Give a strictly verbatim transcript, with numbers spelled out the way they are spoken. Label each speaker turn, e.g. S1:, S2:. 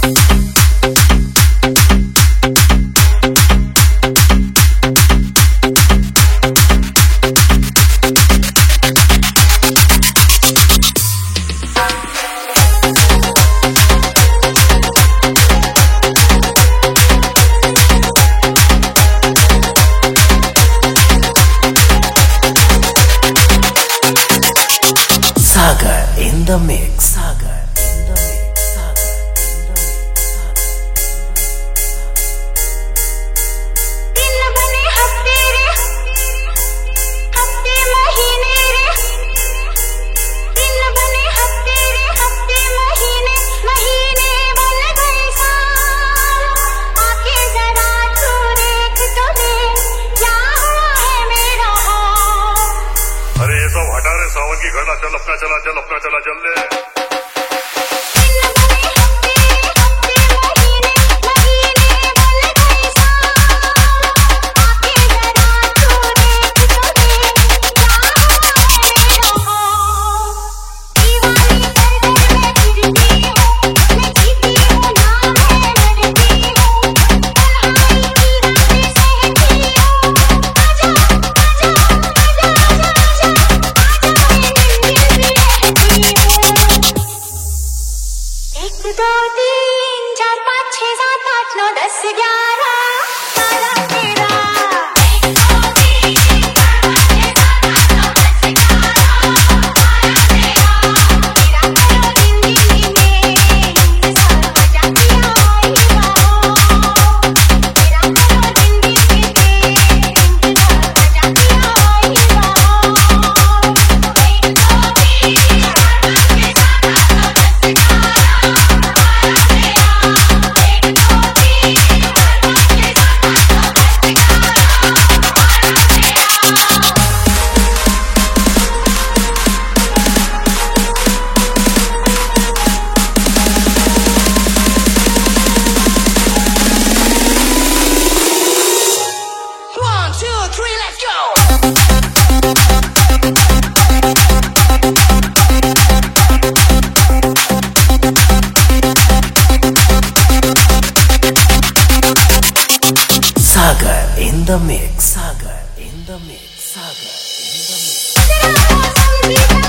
S1: Sagar in the mix. Sagar in the mix. Sagar in the mix.
S2: दिन बने हफ्ते रे, हफ्ते महीने रे, दिन बने हफ्ते रे, हफ्ते महीने, महीने बन गए साल। आके जरा तू देख तो ले, क्या हुआ है मेरा हाल।
S3: अरे ये सब हटा रे सावन की घटा, चल अपना चला चल अपना चला चल ले।
S2: एक दो तीन चार पाँच छः सात आठ नौ दस ग्यारह बारह तेरह। एक दो तीन चार पाँच छः सात आठ नौ दस ग्यारह बारह तेरह। तेरा करो दिन दिन में इंतजार बजा दिया आईवा। तेरा करो दिन दिन में इंतजार बजा दिया आईवा। एक दो तीन चार पाँच छः सात आठ नौ दस ग्यारह।
S1: Sagar in the mix. Sagar in the mix. Sagar in the mix.